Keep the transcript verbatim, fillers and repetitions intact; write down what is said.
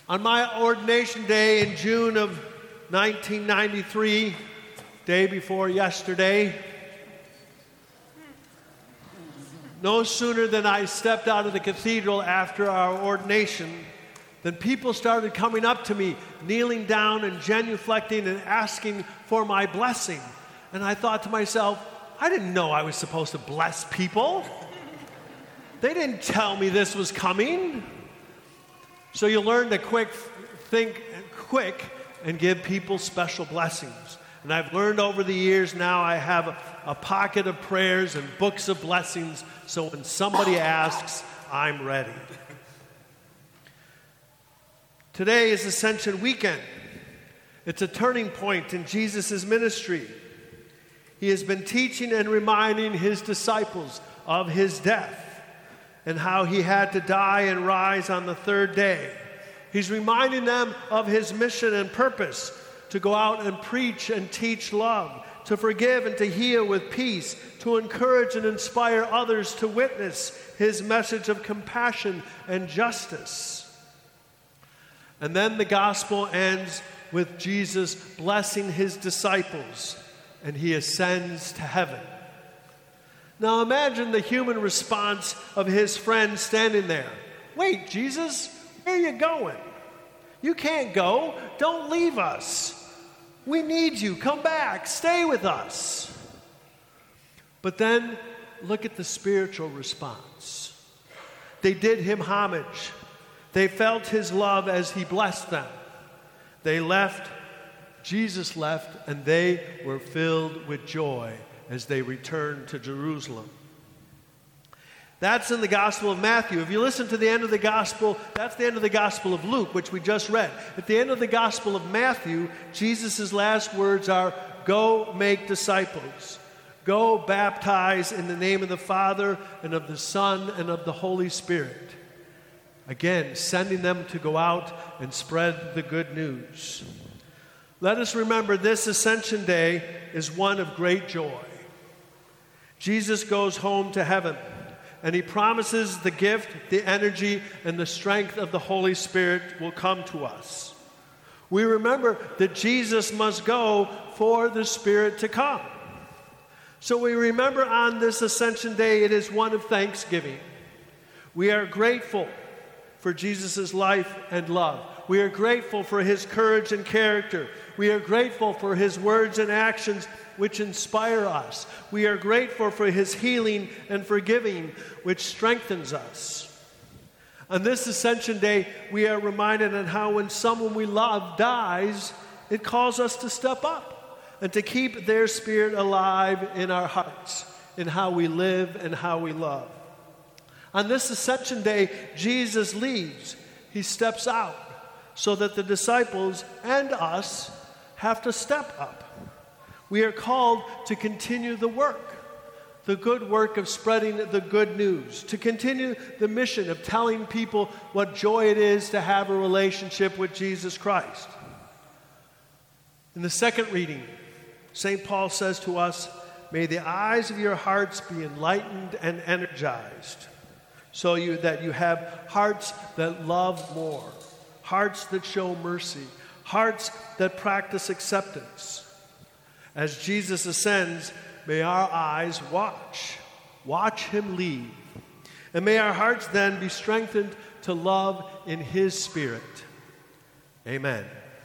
On my ordination day in June of nineteen ninety-three, day before yesterday, no sooner than I stepped out of the cathedral after our ordination than people started coming up to me, kneeling down and genuflecting and asking for my blessing. And I thought to myself, I didn't know I was supposed to bless people. They didn't tell me this was coming. So you learn to quick think quick and give people special blessings. And I've learned over the years now I have a, a pocket of prayers and books of blessings, so when somebody asks, I'm ready. Today is Ascension Weekend. It's a turning point in Jesus' ministry. He has been teaching and reminding his disciples of his death and how he had to die and rise on the third day. He's reminding them of his mission and purpose to go out and preach and teach love, to forgive and to heal with peace, to encourage and inspire others to witness his message of compassion and justice. And then the gospel ends with Jesus blessing his disciples, and he ascends to heaven. Now imagine the human response of his friends standing there. Wait, Jesus, where are you going? You can't go. Don't leave us. We need you. Come back. Stay with us. But then look at the spiritual response. They did him homage. They felt his love as he blessed them. They left, Jesus left, and they were filled with joy as they returned to Jerusalem. That's in the Gospel of Matthew. If you listen to the end of the Gospel, that's the end of the Gospel of Luke, which we just read. At the end of the Gospel of Matthew, Jesus' last words are, go make disciples. Go baptize in the name of the Father and of the Son and of the Holy Spirit. Again, sending them to go out and spread the good news. Let us remember this Ascension Day is one of great joy. Jesus goes home to heaven, and he promises the gift, the energy, and the strength of the Holy Spirit will come to us. We remember that Jesus must go for the Spirit to come. So we remember on this Ascension Day, it is one of thanksgiving. We are grateful for Jesus' life and love. We are grateful for his courage and character. We are grateful for his words and actions which inspire us. We are grateful for his healing and forgiving which strengthens us. On this Ascension Day, we are reminded of how when someone we love dies, it calls us to step up and to keep their spirit alive in our hearts, in how we live and how we love. On this Ascension Day, Jesus leaves. He steps out so that the disciples and us have to step up. We are called to continue the work, the good work of spreading the good news, to continue the mission of telling people what joy it is to have a relationship with Jesus Christ. In the second reading, Saint Paul says to us, may the eyes of your hearts be enlightened and energized, so you, that you have hearts that love more, hearts that show mercy, hearts that practice acceptance. As Jesus ascends, may our eyes watch, watch him leave. And may our hearts then be strengthened to love in his Spirit. Amen.